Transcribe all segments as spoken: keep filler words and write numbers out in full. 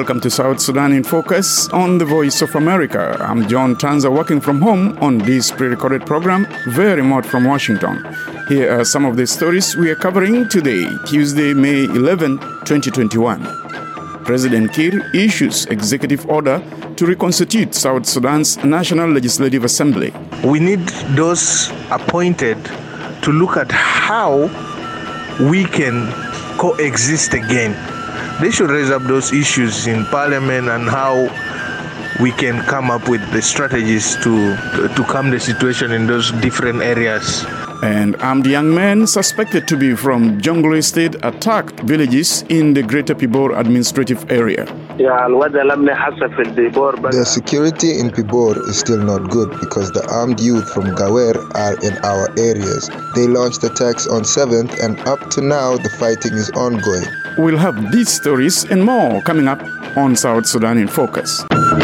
Welcome to South Sudan in Focus on the Voice of America. I'm John Tanza, working from home on this pre-recorded program, very remote from Washington. Here are some of the stories we are covering today, Tuesday, May eleventh, twenty twenty-one. President Kiir issues executive order to reconstitute South Sudan's National Legislative Assembly. We need those appointed to look at how we can coexist again. They should raise up those issues in Parliament and how we can come up with the strategies to, to, to calm the situation in those different areas. And armed young men suspected to be from Jonglei State attacked villages in the Greater Pibor administrative area. The security in Pibor is still not good because the armed youth from Gawer are in our areas. They launched attacks on seventh and up to now the fighting is ongoing. We'll have these stories and more coming up on South Sudan in Focus.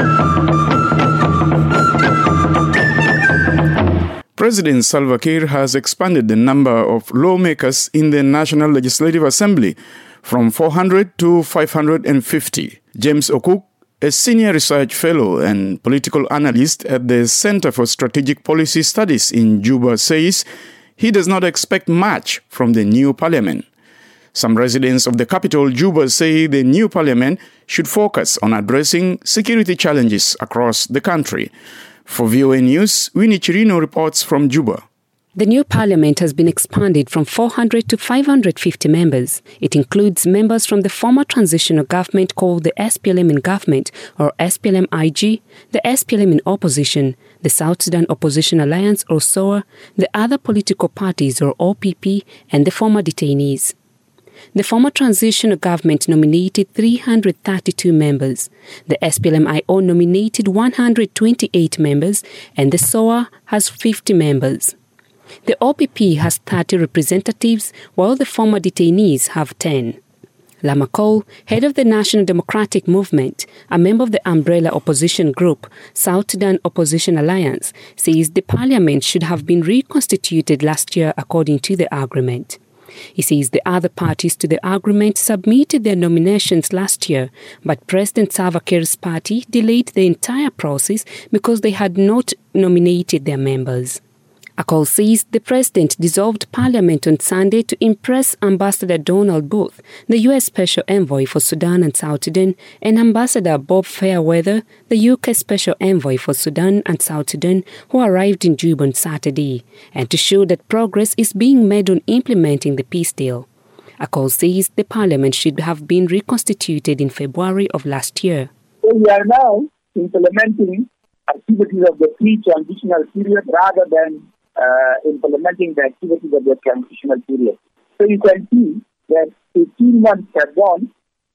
President Salva Kiir has expanded the number of lawmakers in the National Legislative Assembly from four hundred to five hundred fifty. James Okuk, a senior research fellow and political analyst at the Center for Strategic Policy Studies in Juba, says he does not expect much from the new parliament. Some residents of the capital, Juba, say the new parliament should focus on addressing security challenges across the country. For V O A News, Winnie Chirino reports from Juba. The new parliament has been expanded from four hundred to five hundred fifty members. It includes members from the former transitional government called the S P L M in government or S P L M I G, the S P L M in opposition, the South Sudan Opposition Alliance or S O A, the other political parties or O P P, and the former detainees. The former transitional government nominated three hundred thirty-two members. The S P L M I O nominated one hundred twenty-eight members, and the S O A has fifty members. The O P P has thirty representatives, while the former detainees have ten. Lama Cole, head of the National Democratic Movement, a member of the umbrella opposition group, South Sudan Opposition Alliance, says the parliament should have been reconstituted last year according to the agreement. He says the other parties to the agreement submitted their nominations last year, but President Salva Kiir's party delayed the entire process because they had not nominated their members. Akol says the president dissolved parliament on Sunday to impress Ambassador Donald Booth, the U S Special Envoy for Sudan and South Sudan, and Ambassador Bob Fairweather, the U K Special Envoy for Sudan and South Sudan, who arrived in Juba on Saturday, and to show that progress is being made on implementing the peace deal. Akol says the parliament should have been reconstituted in February of last year. So we are now implementing activities of the pre-transitional period rather than Uh, implementing the activities of the transitional period. So you can see that eighteen months have gone,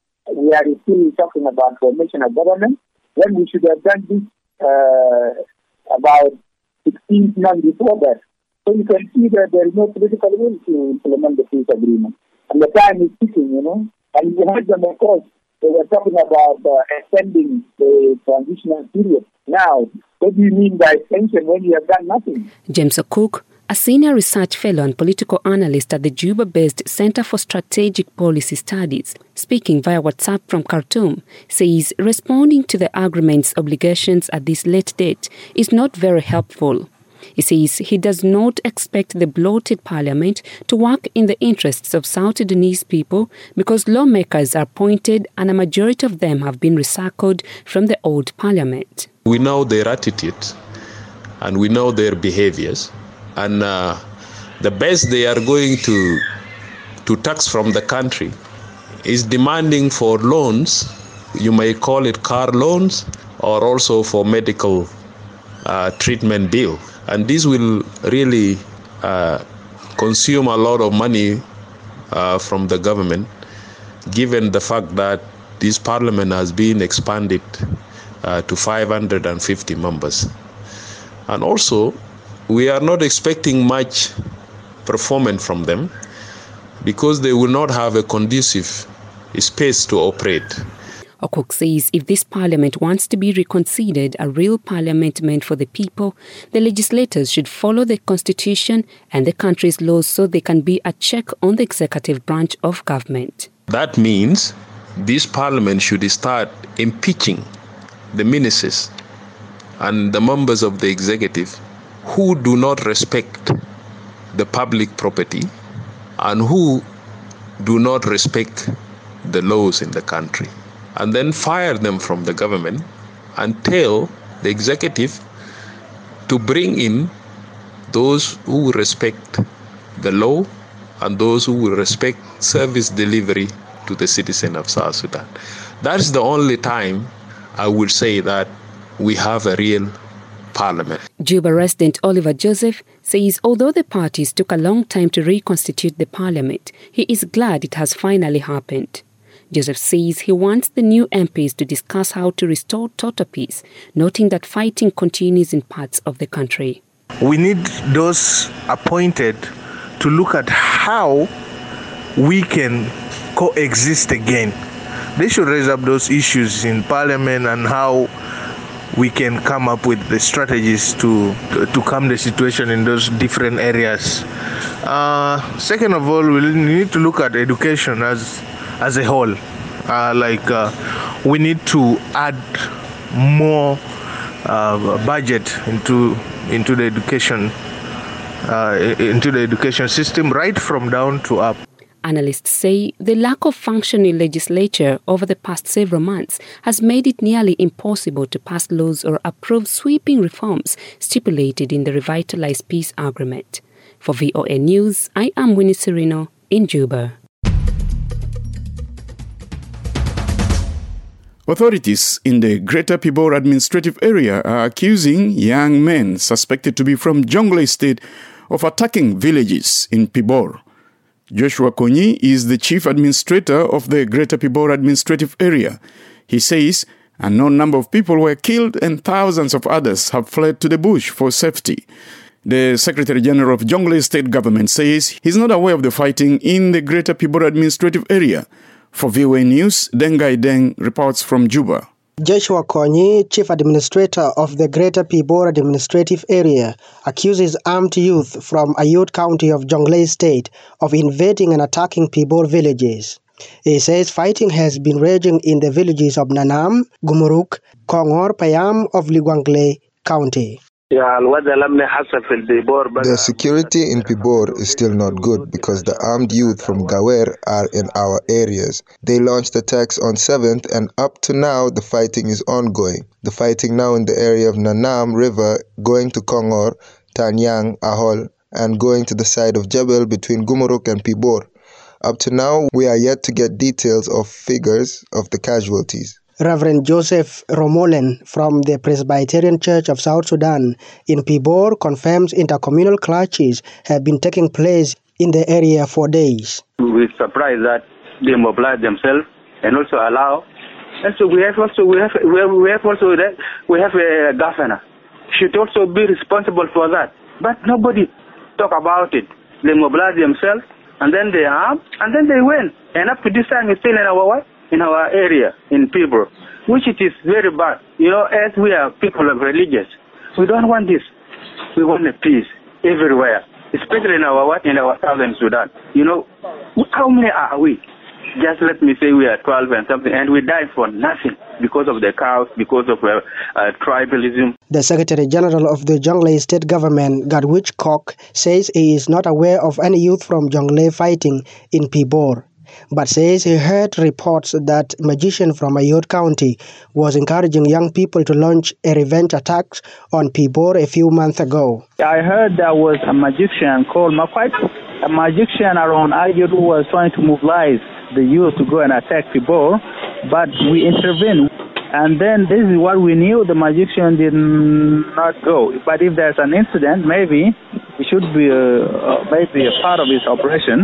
we are still talking about formation of government, when we should have done this uh, about sixteen months before that. So you can see that there is no political will to implement the peace agreement. And the time is ticking, you know. And we heard them, of course, they were talking about uh, extending the transitional period. Now, what do you mean by extension when you have done nothing? James Okuk, a senior research fellow and political analyst at the Juba-based Center for Strategic Policy Studies, speaking via WhatsApp from Khartoum, says responding to the agreement's obligations at this late date is not very helpful. He says he does not expect the bloated parliament to work in the interests of South Sudanese people because lawmakers are appointed and a majority of them have been recycled from the old parliament. We know their attitude and we know their behaviors, and uh, the best they are going to to tax from the country is demanding for loans. You may call it car loans or also for medical uh, treatment bill. And this will really uh, consume a lot of money uh, from the government, given the fact that this parliament has been expanded uh, to five hundred fifty members. And also, we are not expecting much performance from them because they will not have a conducive space to operate. Okuk says if this parliament wants to be reconsidered, a real parliament meant for the people, the legislators should follow the constitution and the country's laws so they can be a check on the executive branch of government. That means this parliament should start impeaching the ministers and the members of the executive who do not respect the public property and who do not respect the laws in the country, and then fire them from the government and tell the executive to bring in those who respect the law and those who will respect service delivery to the citizen of South Sudan. That's the only time I would say that we have a real parliament. Juba resident Oliver Joseph says although the parties took a long time to reconstitute the parliament, he is glad it has finally happened. Joseph says he wants the new M Ps to discuss how to restore total peace, noting that fighting continues in parts of the country. We need those appointed to look at how we can coexist again. They should raise up those issues in parliament and how we can come up with the strategies to to, to calm the situation in those different areas. Uh, second of all, we need to look at education as as a whole. Uh, like uh, we need to add more uh, budget into into the education uh, into the education system, right from down to up. Analysts say the lack of functioning legislature over the past several months has made it nearly impossible to pass laws or approve sweeping reforms stipulated in the revitalized peace agreement. For V O A News, I am Winnie Serino in Juba. Authorities in the Greater Pibor administrative area are accusing young men suspected to be from Jonglei State of attacking villages in Pibor. Joshua Konyi is the chief administrator of the Greater Pibor administrative area. He says a known number of people were killed and thousands of others have fled to the bush for safety. The Secretary General of Jonglei State Government says he's not aware of the fighting in the Greater Pibor administrative area. For V O A News, Dengai Deng reports from Juba. Joshua Konyi, Chief Administrator of the Greater Pibor Administrative Area, accuses armed youth from Ayut County of Jonglei State of invading and attacking Pibor villages. He says fighting has been raging in the villages of Nanam, Gumuruk, Kongor, Payam of Ligwangle County. The security in Pibor is still not good because the armed youth from Gawer are in our areas. They launched attacks on seventh and up to now the fighting is ongoing. The fighting now in the area of Nanam River going to Kongor, Tanyang, Ahol and going to the side of Jebel between Gumuruk and Pibor. Up to now we are yet to get details of figures of the casualties. Reverend Joseph Romolen from the Presbyterian Church of South Sudan in Pibor confirms intercommunal clashes have been taking place in the area for days. We're surprised that they mobilize themselves and also allow. And so we have also we have we have, we have also that we have a governor should also be responsible for that. But nobody talk about it. They mobilize themselves and then they arm and then they win. And up to this time it's still in our what? In our area, in Pibor, which it is very bad. You know, as we are people of religious, we don't want this. We want a peace everywhere, especially in our what? In our southern Sudan. You know, how many are we? Just let me say we are twelve and something, and we die for nothing because of the cows, because of uh, uh, tribalism. The Secretary General of the Jonglei State Government, Gadwich Kok, says he is not aware of any youth from Jonglei fighting in Pibor, but says he heard reports that a magician from Ayut County was encouraging young people to launch a revenge attack on Pibor a few months ago. I heard there was a magician called Makwait, a magician around Ayut who was trying to mobilize the youth to go and attack Pibor, but we intervened. And then this is what we knew, the magician did not go. But if there's an incident, maybe it should be a, uh, maybe a part of his operation.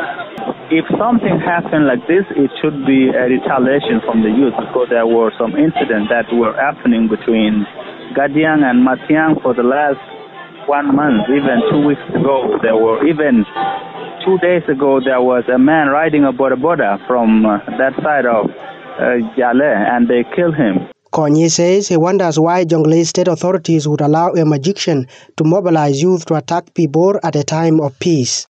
If something happened like this, it should be a retaliation from the youth because there were some incidents that were happening between Gadiang and Matiang for the last one month, even two weeks ago. There were even two days ago, there was a man riding a boda boda from uh, that side of uh, Jale, and they killed him. Konyi says he wonders why Jonglei state authorities would allow a magician to mobilize youth to attack Pibor at a time of peace.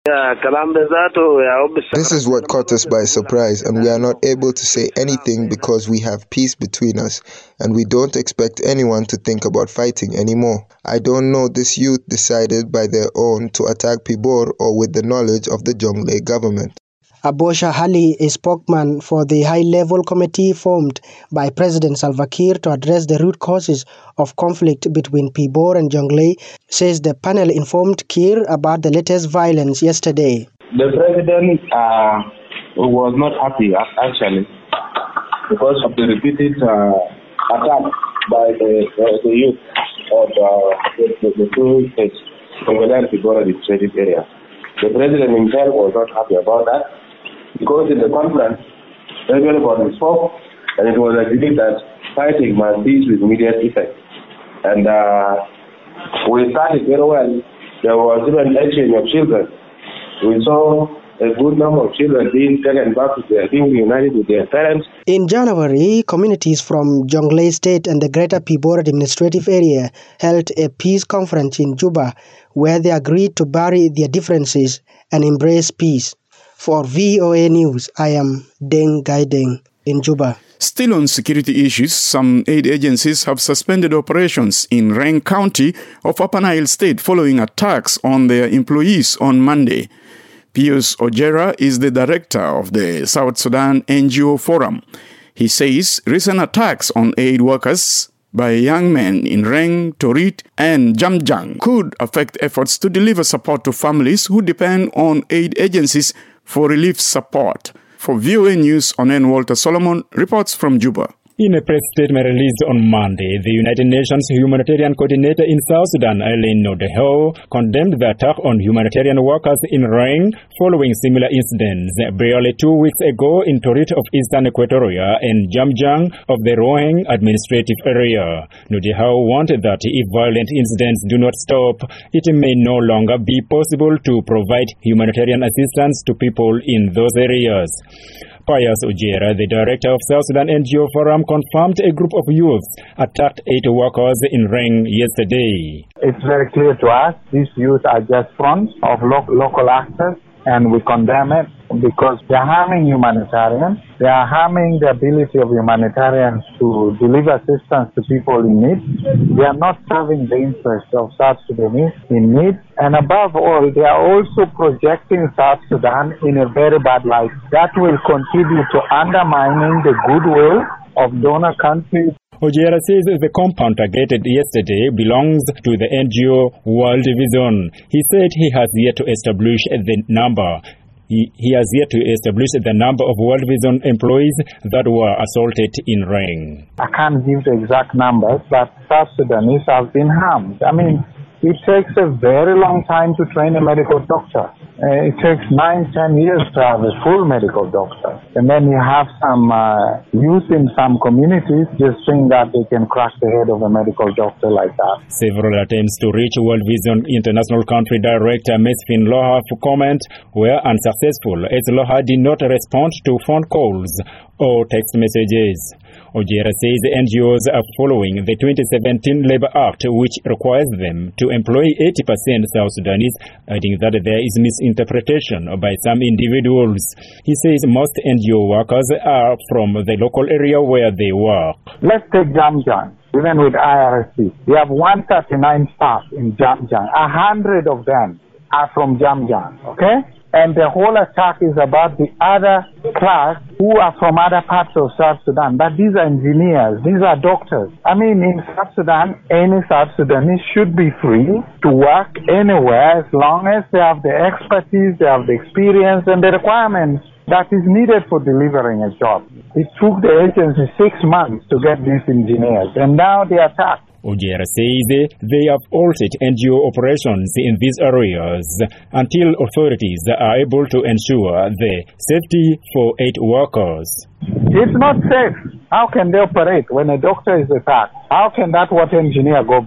This is what caught us by surprise, and we are not able to say anything because we have peace between us, and we don't expect anyone to think about fighting anymore. I don't know this youth decided by their own to attack Pibor or with the knowledge of the Jonglei government. Abosha Hali, a spokesman for the high-level committee formed by President Salva Kiir to address the root causes of conflict between Pibor and Jonglei, says the panel informed Kiir about the latest violence yesterday. The president uh, was not happy, actually, because of the repeated uh, attack by the, uh, the youth of uh, the, the two states, Jonglei and Pibor administrative area. The president himself was not happy about that, because in the conference, everybody spoke, and it was agreed that fighting must cease with immediate effect. And uh, we started very well. There was even exchange of children. We saw a good number of children being taken back to their, being reunited with their parents. In January, communities from Jonglei State and the Greater Pibor Administrative Area held a peace conference in Juba, where they agreed to bury their differences and embrace peace. For V O A News, I am Deng Gaideng in Juba. Still on security issues, some aid agencies have suspended operations in Reng County of Upper Nile State following attacks on their employees on Monday. Pius Ojera is the director of the South Sudan N G O Forum. He says recent attacks on aid workers by young men in Reng, Torit, and Jamjang could affect efforts to deliver support to families who depend on aid agencies for relief support. For V O A News, Onen Walter Solomon reports from Juba. In a press statement released on Monday, the United Nations Humanitarian Coordinator in South Sudan, Eileen Nodeho, condemned the attack on humanitarian workers in Reng following similar incidents barely two weeks ago in Torit of Eastern Equatoria and Jamjang of the Roheng administrative area. Nodeho wanted that if violent incidents do not stop, it may no longer be possible to provide humanitarian assistance to people in those areas. Pius Ojera, the director of South Sudan N G O Forum, confirmed a group of youths attacked eight workers in Reng yesterday. It's very clear to us these youths are just fronts of lo local actors, and we condemn it because they are harming humanitarians. They are harming the ability of humanitarians to deliver assistance to people in need. They are not serving the interests of South Sudanese in need. And above all, they are also projecting South Sudan in a very bad light. That will contribute to undermining the goodwill of donor countries. Ojera says the compound targeted yesterday belongs to the N G O World Vision. He said he has yet to establish the number. He, he has yet to establish the number of World Vision employees that were assaulted in Reng. I can't give the exact numbers, but South Sudanese have been harmed. I mean, it takes a very long time to train a medical doctor. Uh, it takes nine, ten years to have a full medical doctor. And then you have some uh, youth in some communities just think that they can crack the head of a medical doctor like that. Several attempts to reach World Vision International Country Director Mesfin Loha for comment were unsuccessful, as Loha did not respond to phone calls or text messages. Ojera says the N G Os are following the twenty seventeen Labour Act, which requires them to employ eighty percent South Sudanese, adding that there is misinterpretation by some individuals. He says most N G O workers are from the local area where they work. Let's take Jamjang. Even with I R S C, we have one hundred thirty-nine staff in Jamjang. A hundred of them are from Jamjang, okay? And the whole attack is about the other class who are from other parts of South Sudan. But these are engineers, these are doctors. I mean, in South Sudan, any South Sudanese should be free to work anywhere as long as they have the expertise, they have the experience and the requirements that is needed for delivering a job. It took the agency six months to get these engineers, and now they attack. Ojera says they have altered N G O operations in these areas until authorities are able to ensure the safety for aid workers. It's not safe. How can they operate when a doctor is attacked? How can that water engineer go back?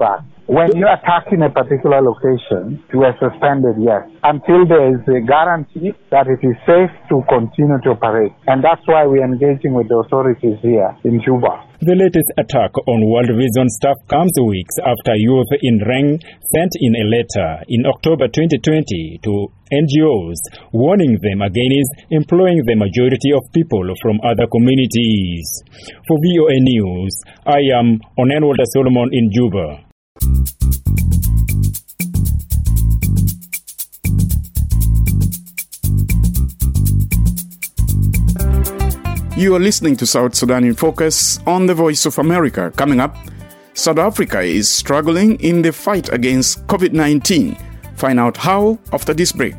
When you attack in a particular location, you are suspended, yes, until there is a guarantee that it is safe to continue to operate. And that's why we are engaging with the authorities here in Juba. The latest attack on World Vision staff comes weeks after youth in Reng sent in a letter in October twenty twenty to N G Os warning them against employing the majority of people from other communities. For V O A News, I am Onen Walter Solomon in Juba. You are listening to South Sudan in Focus on the Voice of America. Coming up, South Africa is struggling in the fight against COVID nineteen. Find out how after this break.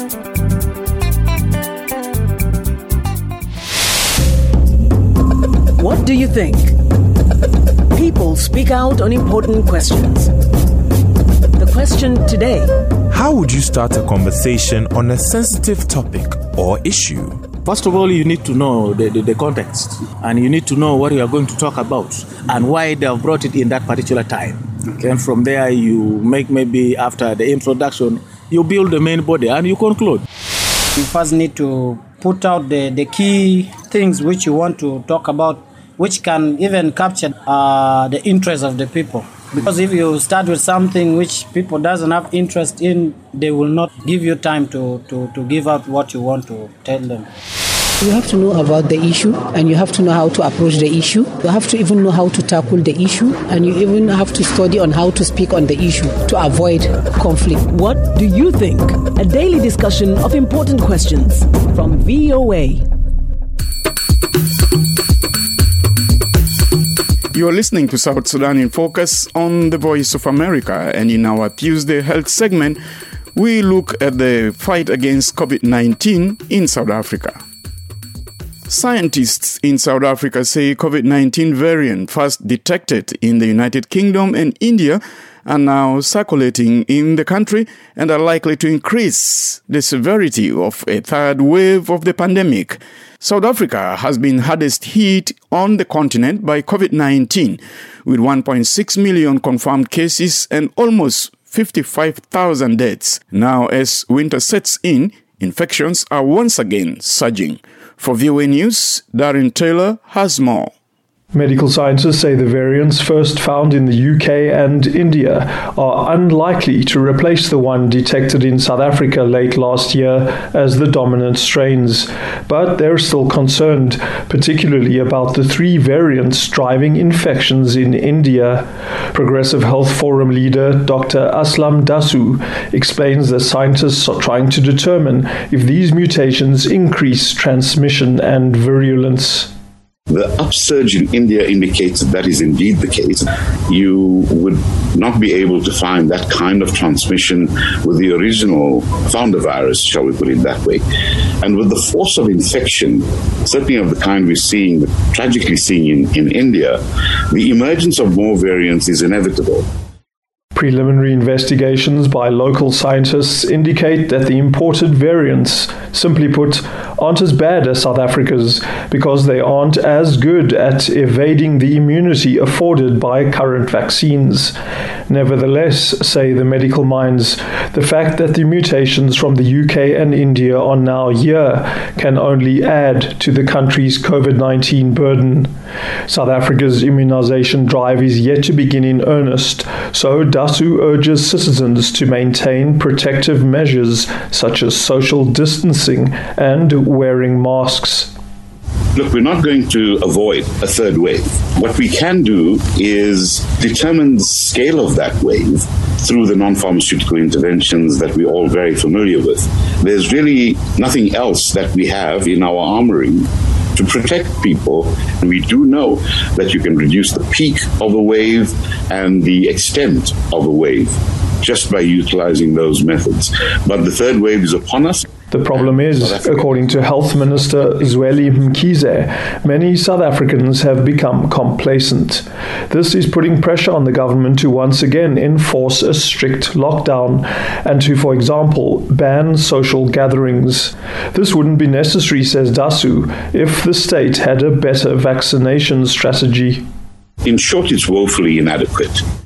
What do you think? People speak out on important questions. The question today: how would you start a conversation on a sensitive topic or issue? First of all, you need to know the, the, the context, and you need to know what you are going to talk about and why they have brought it in that particular time. Okay. And from there, you make maybe after the introduction, you build the main body and you conclude. You first need to put out the, the key things which you want to talk about, which can even capture uh, the interest of the people. Because if you start with something which people doesn't have interest in, they will not give you time to, to, to give out what you want to tell them. You have to know about the issue, and you have to know how to approach the issue. You have to even know how to tackle the issue, and you even have to study on how to speak on the issue to avoid conflict. What do you think? A daily discussion of important questions from V O A. You are listening to South Sudan in Focus on the Voice of America, and in our Tuesday Health segment, we look at the fight against COVID nineteen in South Africa. Scientists in South Africa say COVID nineteen variant first detected in the United Kingdom and India are now circulating in the country and are likely to increase the severity of a third wave of the pandemic. South Africa has been hardest hit on the continent by COVID nineteen, with one point six million confirmed cases and almost fifty-five thousand deaths. Now, as winter sets in, infections are once again surging. For V O A News, Darren Taylor has more. Medical scientists say the variants first found in the U K and India are unlikely to replace the one detected in South Africa late last year as the dominant strains. But they're still concerned, particularly about the three variants driving infections in India. Progressive Health Forum leader Doctor Aslam Dasu explains that scientists are trying to determine if these mutations increase transmission and virulence. The upsurge in India indicates that that is indeed the case. You would not be able to find that kind of transmission with the original founder virus, shall we put it that way. And with the force of infection, certainly of the kind we're seeing, tragically seeing in, in India, the emergence of more variants is inevitable. Preliminary investigations by local scientists indicate that the imported variants, simply put, aren't as bad as South Africa's because they aren't as good at evading the immunity afforded by current vaccines. Nevertheless, say the medical minds, the fact that the mutations from the U K and India are now here can only add to the country's COVID nineteen burden. South Africa's immunization drive is yet to begin in earnest, so Dasu urges citizens to maintain protective measures such as social distancing and wearing masks. Look, we're not going to avoid a third wave. What we can do is determine the scale of that wave through the non-pharmaceutical interventions that we're all very familiar with. There's really nothing else that we have in our armory to protect people. And we do know that you can reduce the peak of a wave and the extent of a wave just by utilizing those methods. But the third wave is upon us. The problem is, according to Health Minister Zweli Mkhize, many South Africans have become complacent. This is putting pressure on the government to once again enforce a strict lockdown and to, for example, ban social gatherings. This wouldn't be necessary, says Dasu, if the state had a better vaccination strategy. In short, it's woefully inadequate.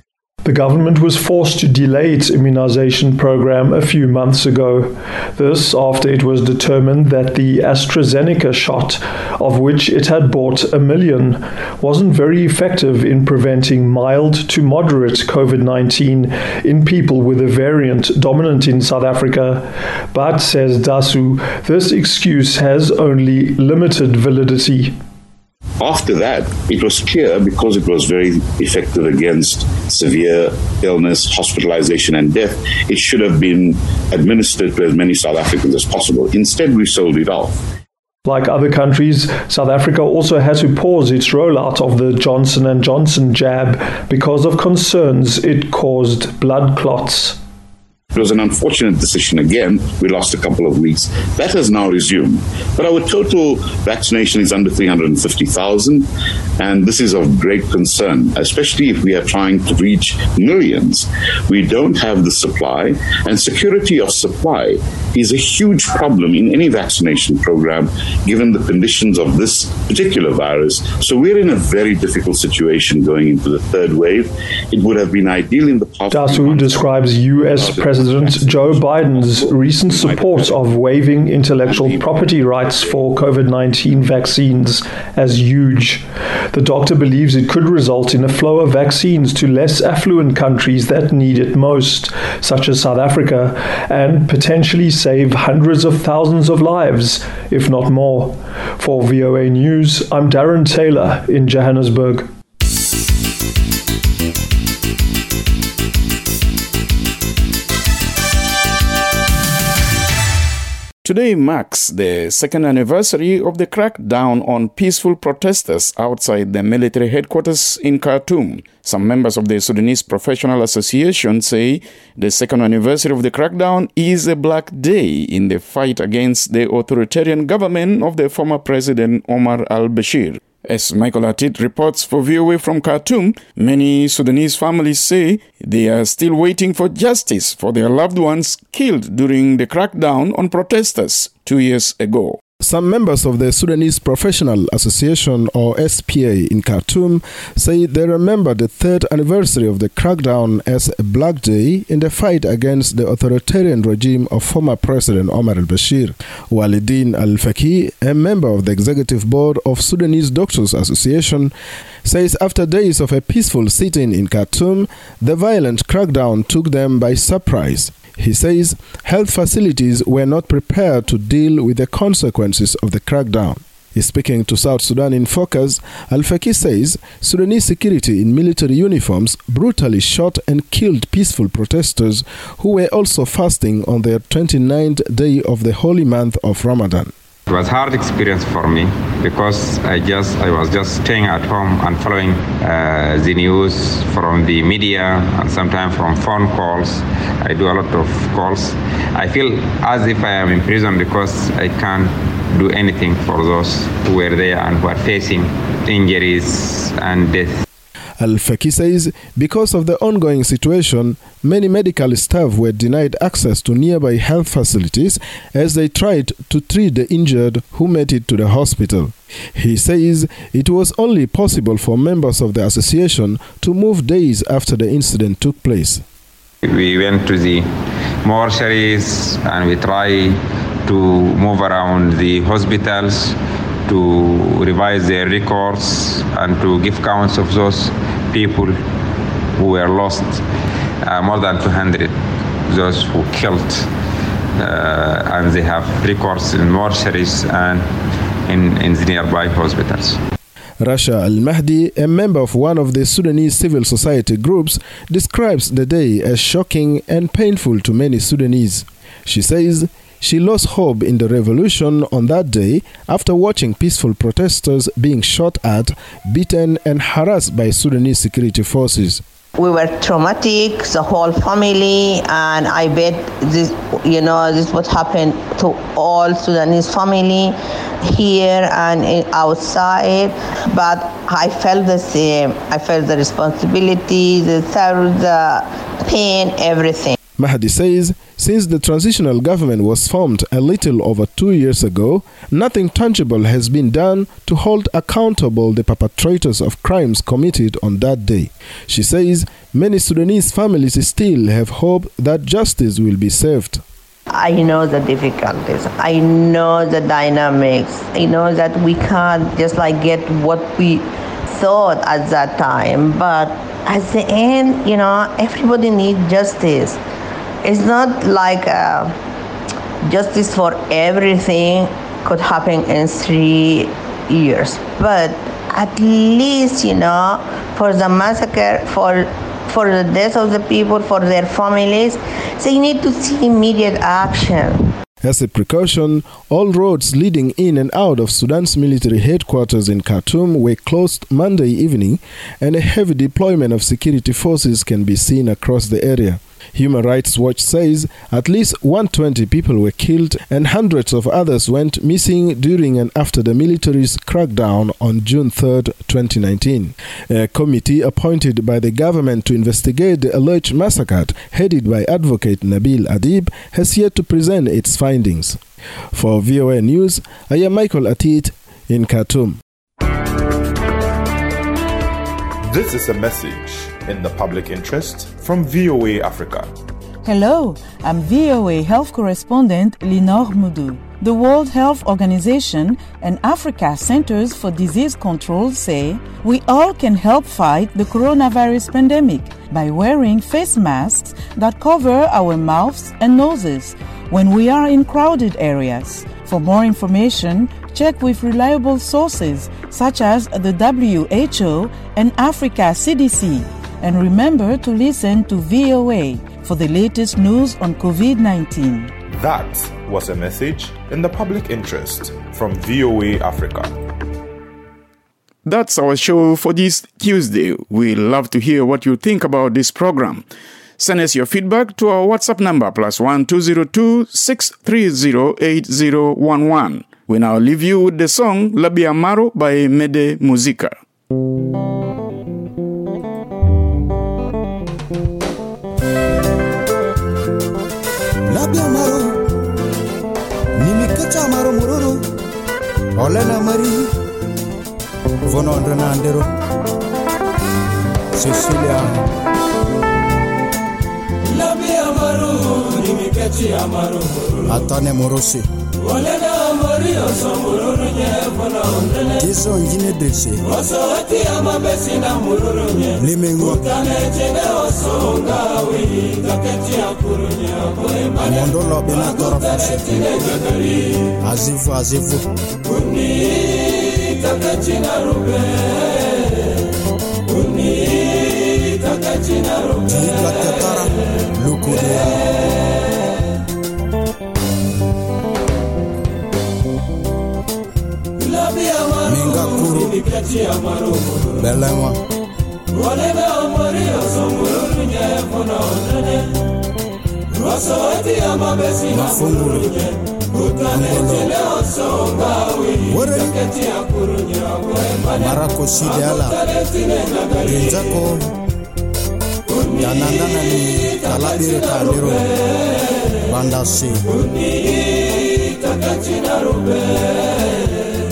The government was forced to delay its immunization program a few months ago. This after it was determined that the AstraZeneca shot, of which it had bought a million, wasn't very effective in preventing mild to moderate COVID nineteen in people with a variant dominant in South Africa. But, says Dasu, this excuse has only limited validity. After that, it was clear, because it was very effective against severe illness, hospitalization, and death, it should have been administered to as many South Africans as possible. Instead, we sold it off. Like other countries, South Africa also had to pause its rollout of the Johnson and Johnson jab because of concerns it caused blood clots. It was an unfortunate decision again. We lost a couple of weeks. That has now resumed. But our total vaccination is under three hundred fifty thousand, and this is of great concern, especially if we are trying to reach millions. We don't have the supply, and security of supply is a huge problem in any vaccination program, given the conditions of this particular virus. So we're in a very difficult situation going into the third wave. It would have been ideal in the past. Dasu describes U S President Joe Biden's recent support of waiving intellectual property rights for COVID nineteen vaccines as huge. The doctor believes it could result in a flow of vaccines to less affluent countries that need it most, such as South Africa, and potentially save hundreds of thousands of lives, if not more. For V O A News, I'm Darren Taylor in Johannesburg. Today marks the second anniversary of the crackdown on peaceful protesters outside the military headquarters in Khartoum. Some members of the Sudanese Professional Association say the second anniversary of the crackdown is a black day in the fight against the authoritarian government of the former President Omar al-Bashir. As Michael Atit reports for V O A from Khartoum, many Sudanese families say they are still waiting for justice for their loved ones killed during the crackdown on protesters two years ago. Some members of the Sudanese Professional Association, or S P A, in Khartoum say they remember the third anniversary of the crackdown as a black day in the fight against the authoritarian regime of former President Omar al-Bashir. Walidin al-Faki, a member of the executive board of Sudanese Doctors Association, says after days of a peaceful sit-in in Khartoum, the violent crackdown took them by surprise. He says health facilities were not prepared to deal with the consequences of the crackdown. Speaking to South Sudan in Focus, Al-Faki says Sudanese security in military uniforms brutally shot and killed peaceful protesters who were also fasting on their twenty-ninth day of the holy month of Ramadan. It was a hard experience for me because I just I was just staying at home and following uh, the news from the media and sometimes from phone calls. I do a lot of calls. I feel as if I am in prison because I can't do anything for those who were there and who are facing injuries and death. Al-Faki says because of the ongoing situation, many medical staff were denied access to nearby health facilities as they tried to treat the injured who made it to the hospital. He says it was only possible for members of the association to move days after the incident took place. We went to the mortuaries and we tried to move around the hospitals to revise their records and to give counts of those people who were lost, uh, more than two hundred, those who killed, uh, and they have records in mortuaries and in, in the nearby hospitals. Rasha Al-Mahdi, a member of one of the Sudanese civil society groups, describes the day as shocking and painful to many Sudanese. She says she lost hope in the revolution on that day after watching peaceful protesters being shot at, beaten and harassed by Sudanese security forces. We were traumatic, the whole family, and I bet this, you know, this would happen to all Sudanese family here and outside. But I felt the same. I felt the responsibility, the sorrow, the pain, everything. Mahdi says since the transitional government was formed a little over two years ago, nothing tangible has been done to hold accountable the perpetrators of crimes committed on that day. She says many Sudanese families still have hope that justice will be served. I know the difficulties. I know the dynamics. I know that we can't just like get what we thought at that time. But at the end, you know, everybody needs justice. It's not like uh, justice for everything could happen in three years. But at least, you know, for the massacre, for for the death of the people, for their families, they need to see immediate action. As a precaution, all roads leading in and out of Sudan's military headquarters in Khartoum were closed Monday evening, and a heavy deployment of security forces can be seen across the area. Human Rights Watch says at least one hundred twenty people were killed and hundreds of others went missing during and after the military's crackdown on June third, twenty nineteen. A committee appointed by the government to investigate the alleged massacre, headed by advocate Nabil Adib, has yet to present its findings. For V O A News, I am Michael Atit in Khartoum. This is a message in the public interest from V O A Africa. Hello, I'm V O A Health Correspondent Linor Mudu. The World Health Organization and Africa Centers for Disease Control say we all can help fight the coronavirus pandemic by wearing face masks that cover our mouths and noses when we are in crowded areas. For more information, check with reliable sources such as the W H O and Africa C D C. And remember to listen to V O A for the latest news on COVID nineteen. That was a message in the public interest from V O A Africa. That's our show for this Tuesday. We love to hear what you think about this program. Send us your feedback to our WhatsApp number plus one two zero two six three zero eight zero one one. We now leave you with the song Labi Amaro by Mede Musica. Labi Amaro, Nimikacha Amaro Mururu, Olena Marie, Vono Andero, Cecilia. Labi Amaro, Nimikachi Amaro, Atane Morosi. Olena Maria Samururu Vono Andele. Tiso Njine Desi. Oso Ati Amabesina Mururu Limengo. Kane Jene Osonga Wi, Kaketi Akurunya. Mondolo Benatora Fase. Azivu Azivu. Uni Kakechina Rube. Uni Kakechina Rube. Jika Tetara Lukudia. Minga Kuru Belema Walena Maria Samuru Nyefona Nene Rosawati Amabesi Mafunguru Utane Jele Osonga Wi Kaketi Akurunya Marako Sidiala Genjako Yanandana ni Kalabire Kaniro Bandasi Kakachina Rube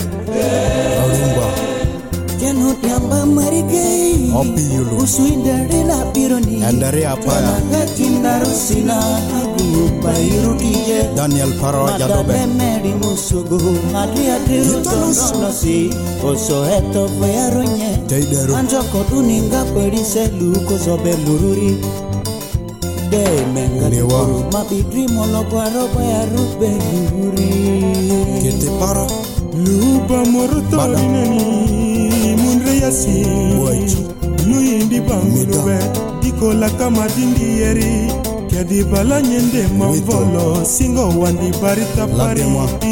Kenut yamba marigei Opiyulu Usuindari la pironi Andari apaya Nagatina rusina Agu Bairu kije Daniel Parawa Jadobe Madame musugu Adri adri utonosi Oso eto voyaronye Teideru Anjoko tuninga perise Luko sobe mururi De menga Niwa Mabidri mologwaro Bayaru beruri Kete para Luba moroto inani Munre yasi Nuindi bangulube Diko la kama dindi yeri Kedi bala nyende mavolo Singo wandi barita pari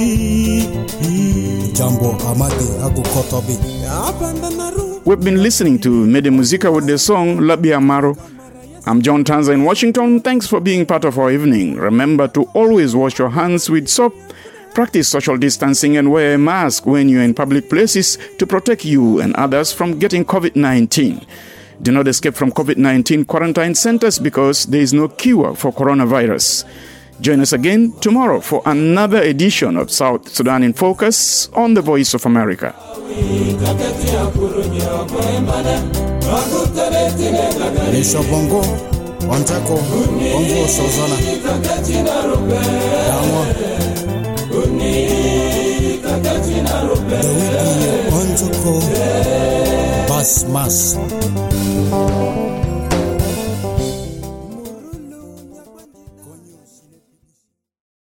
Jambo amadi agu kotobi. We've been listening to Mede Musica with the song Labi Amaro. I'm John Tanza in Washington. Thanks for being part of our evening. Remember to always wash your hands with soap, practice social distancing, and wear a mask when you're in public places to protect you and others from getting COVID nineteen. Do not escape from COVID nineteen quarantine centers because there is no cure for coronavirus. Join us again tomorrow for another edition of South Sudan in Focus on the Voice of America. Bongo, Wantako, Bongo Sozona, Damo, the Wiki, Ontuko, Bas Mas.